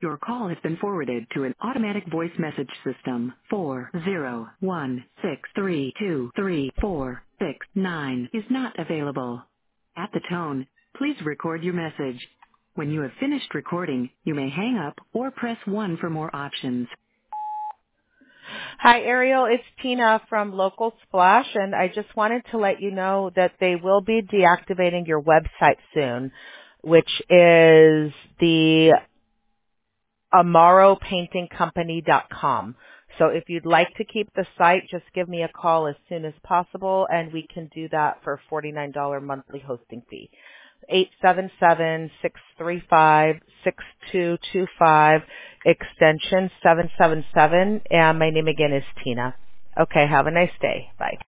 Your call has been forwarded to an automatic voice message system. 40163234669 is not available. At the tone, please record your message. When you have finished recording, you may hang up or press 1 for more options. Hi, Ariel. It's Tina from Local Splash, and I just wanted to let you know that they will be deactivating your website soon, which is the AmaroPaintingCompany.com. So if you'd like to keep the site, just give me a call as soon as possible, and we can do that for $49 monthly hosting fee. 877-635-6225, extension 777, and my name again is Tina. Okay, have a nice day. Bye.